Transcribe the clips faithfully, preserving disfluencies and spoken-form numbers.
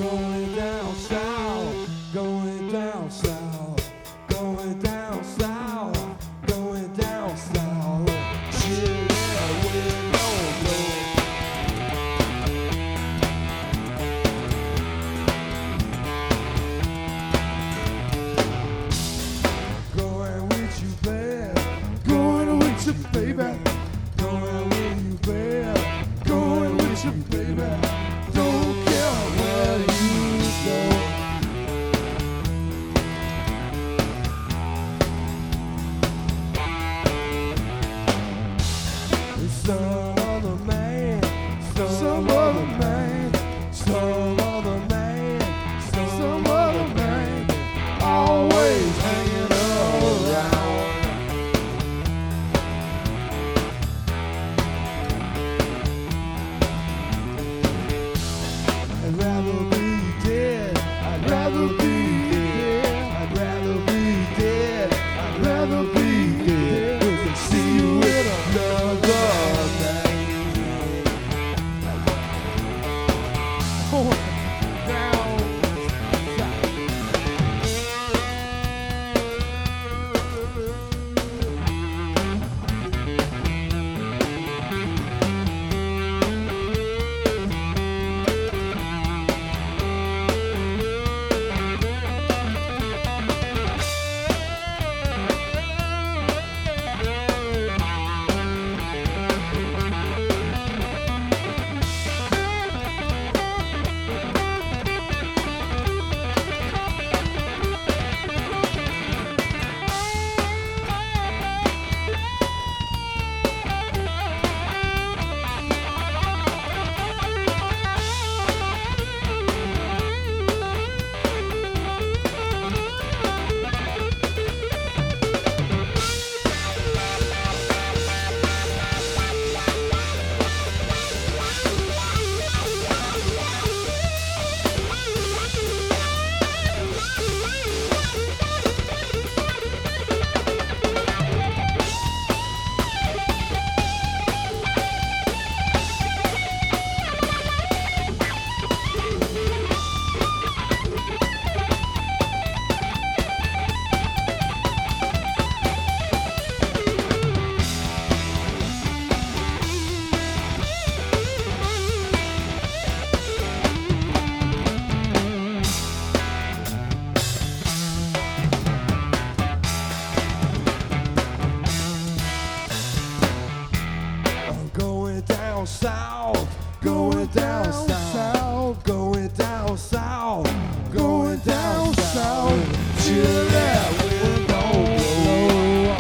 Going down south, going down south, going down south, going down south. Chill out with no Going with you, babe. Going with you, baby. Going with you, babe. Going with you, baby. Don't care where you go. Some other man, some other man, some other man, some other man, always hanging around. I'd rather be dead, I'd rather be dead, I'd rather be dead, I'd rather be dead than see you with another man. Down south, going down south, going down south, going down south. Chill out with no blow.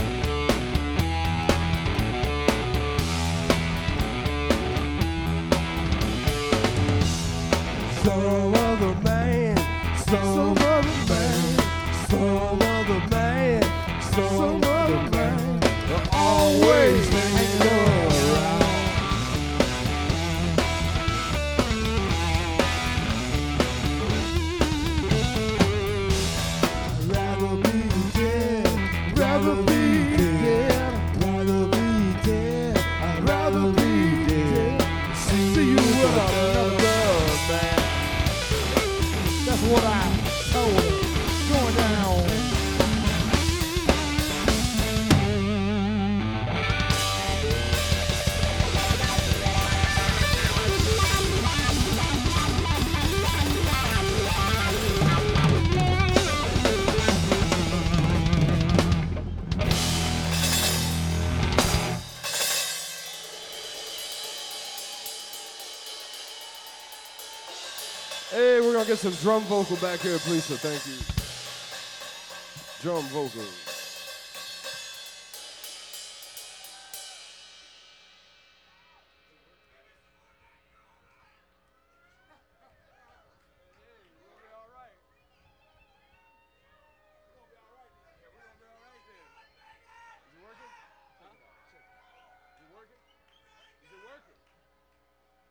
Some other man, some other man, some other man, some other man, always hanging around. Rather be dead, rather be dead, rather be dead, I'd rather be dead. See you with another man. That's what I told her. Going down. Hey, we're gonna get some drum vocal back here, please, so thank you. Drum vocal.